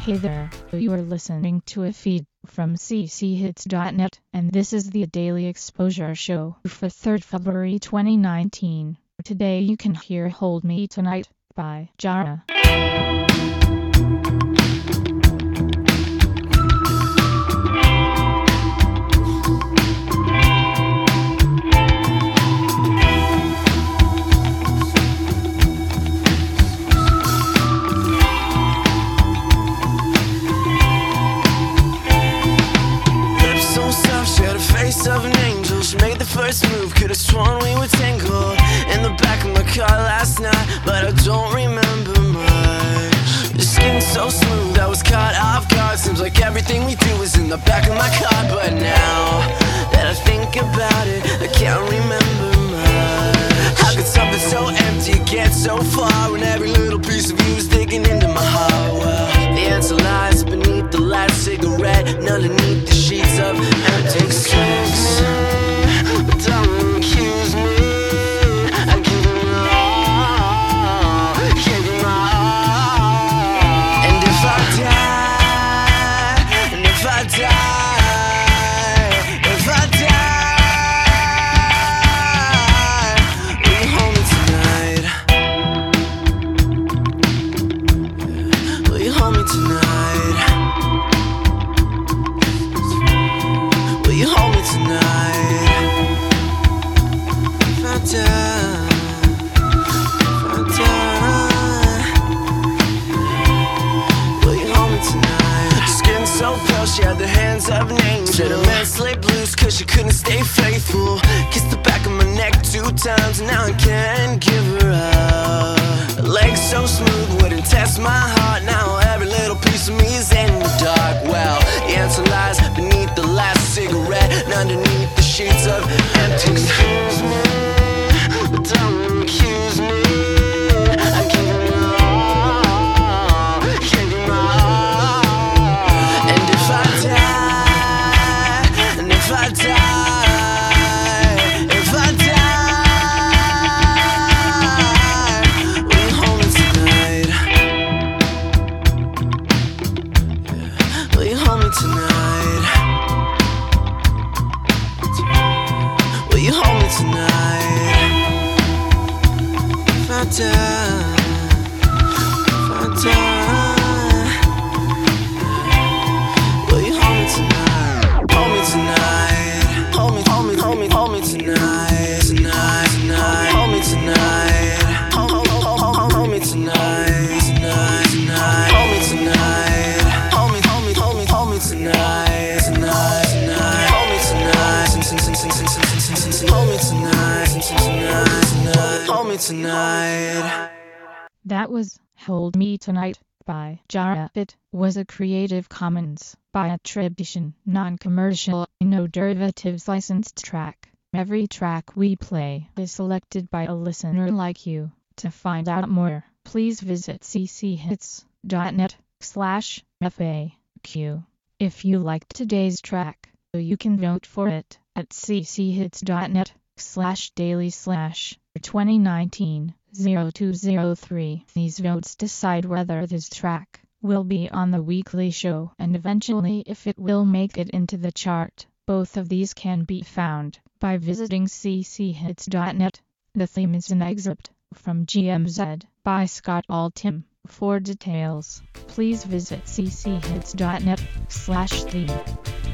Hey there, you are listening to a feed from cchits.net, and this is the Daily Exposure Show for 3rd February 2019. Today you can hear Hold Me Tonight by Jara. Of an angel, she made the first move. Could've sworn we were tangled in the back of my car last night, but I don't remember much. Your skin so smooth, I was caught off guard. Seems like everything we do is in the back of my car, but now that I think about it, I can't remember much. How could something so empty get so far when every little piece of you is digging into my heart? Well, the answer lies beneath the last cigarette and underneath the sheets of empty strings. Don't accuse me, I give you all, give you all. And if I die, and if I die, if I die, will you hold me tonight? Will you hold me tonight? Will you hold me tonight? If I die, will you hold me tonight? Skin so pale, she had the hands of an angel. Said a man slipped loose cause she couldn't stay faithful. Kissed the back of my neck 2 times and now I can't give her up. Her legs so smooth, wouldn't test my heart. Now every little piece of me is in the dark. Well, the answer lies beneath the last cigarette and underneath the sheets of empty. Excuse me, but don't accuse me. I give you all, give you all. And if I die, and if I die, if I die, will you hold me tonight? Yeah. Will you hold me tonight? Will you hold me tonight? If I die, if I die, will you hold me tonight? Hold me tonight. Hold me, hold me, hold me, hold me tonight. Tonight, tonight. Hold me tonight. Hold me tonight. Tonight, tonight. Hold me tonight. Hold me, hold me, hold me, hold me tonight. Tonight, tonight. Hold me tonight. Hold me tonight. Tonight, hold me tonight. That was Hold Me Tonight by Jara. It was a Creative Commons by attribution, non-commercial, no derivatives licensed track. Every track we play is selected by a listener like you. To find out more, please visit cchits.net/FAQ. If you liked today's track, you can vote for it at cchits.net/daily/2019-0203. These votes decide whether this track will be on the weekly show and eventually if it will make it into the chart. Both of these can be found by visiting cchits.net. The theme is an excerpt from GMZ by Scott Altham. For details, please visit cchits.net/theme.